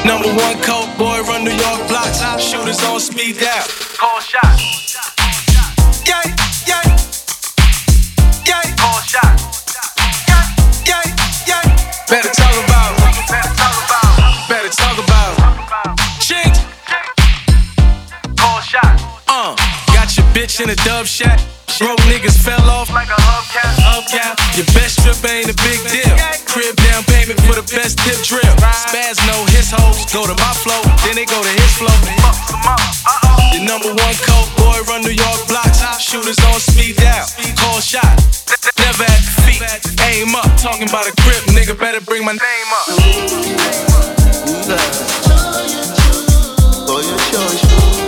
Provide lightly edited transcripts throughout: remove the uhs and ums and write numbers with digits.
Number one coke boy, run New York blocks. Shooters on speed dial. Call shot. Yeah, yeah, yeah. Call shot. Yeah, yeah. Better talk about. Better talk about. Better talk about. Chink. Call shot. Got your bitch in a dub shack. Broke niggas fell off Like a hubcap. Your best trip ain't a big deal. Crib down payment for the best tip drill. Spaz know his hoes go to my flow, then they go to his flow. Fuck some up. Your number one coke boy, run New York blocks. Shooters on speed dial. Call shot. Never at the feet. Aim up. Talking about a grip, nigga. Better bring my name up. For your choice.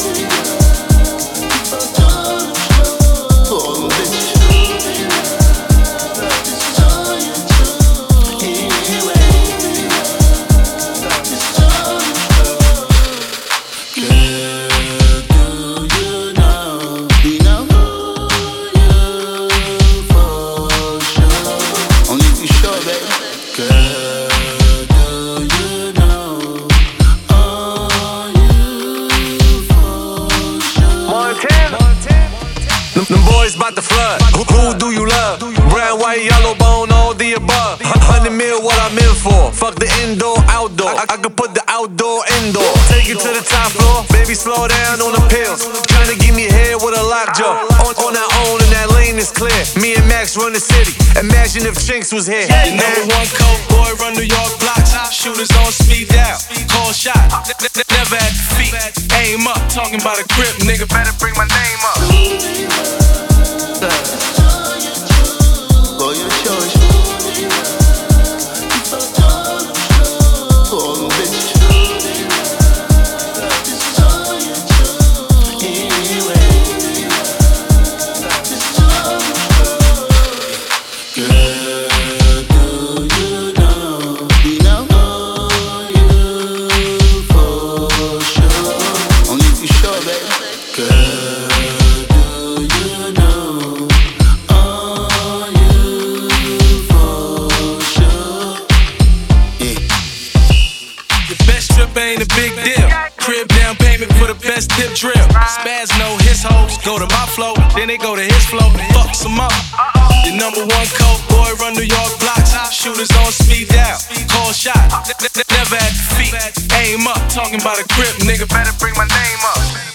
Them boys bout to flood. Who do you love? Brown, white, yellow bone, all the above. 100 mil, what I'm in for. Fuck the indoor, outdoor. I could put the outdoor indoor. Take it to the top floor. Baby, slow down on the pills. Tryna give me head with a lockjaw. On our own, and that lane is clear. Me and Max run the city. Imagine if Chinks was here. Your number one coke boy, run New York blocks. Shooters on speed dial. Call shot. Never at the feet. Aim up. Talking about a grip, nigga. Better bring my name up. For your choice. For the bitch. Ain't a big deal. Crib down payment for the best tip drill. Spaz know his hoes go to my flow, then they go to his flow. Fuck some up. Your number one coke boy, run New York blocks. Shooters on speed dial. Call shot. Never at the feet. Aim up. Talking about a grip, nigga. Better bring my name up.